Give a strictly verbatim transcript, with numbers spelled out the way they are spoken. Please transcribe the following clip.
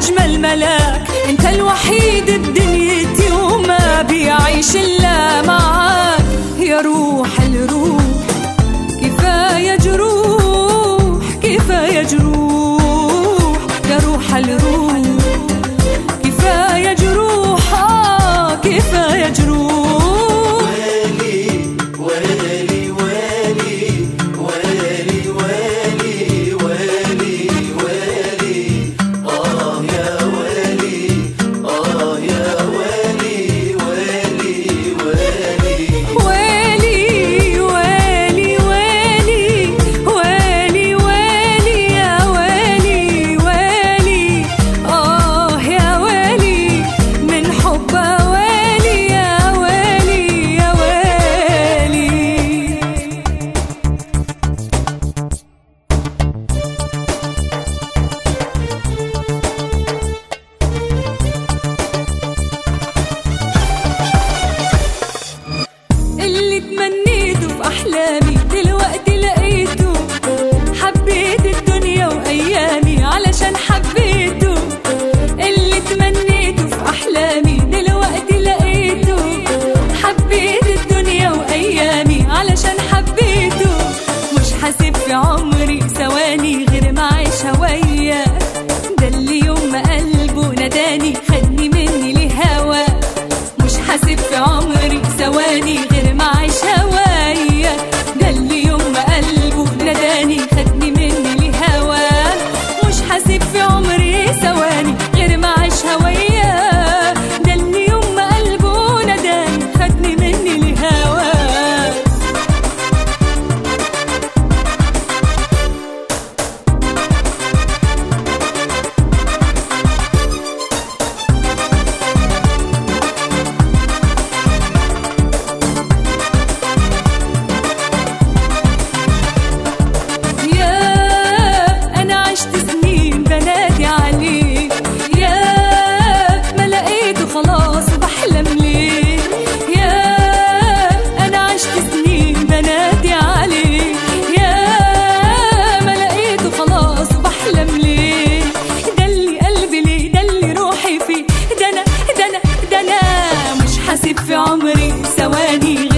أجمل ملاك، أنت الوحيد بدنيتي وما بيعيش إلا معاك. يا روح الروح كفاية جروح، كفاية جروح، يا روح الروح كفاية جروح، آه كفاية جروح. والي والي والي والي والي والي والي آه يا والي، آه يا والي والي والي ويلي ويلي ويلي ويلي ويلي يا ويلي ويلي، آه يا ويلي من حبه ويلي يا ويلي يا ويلي. اللي تمنيته في أحلامي دلوقتي لقيته، حبيت الدنيا وأيامي علشان حبيته. اللي تمنيته في أحلامي دلوقتي لقيته، حبيت الدنيا وأيامي علشان حبيته. مش حاسب في عمري ثواني غير ما أعيشها وياه، ده اللي يوم ما قلبه ناداني خدني مني لهواه. مش حاسب في عمري ثواني غير ما أعيشها وياه، ده اللي يوم ما قلبه ناداني خدني مني لهواه. مش حاسب في عمري ثواني غير ما أعيشها وياه، ده اللي يوم ما قلبه ناداني خدني مني لهواه. في عمري ثواني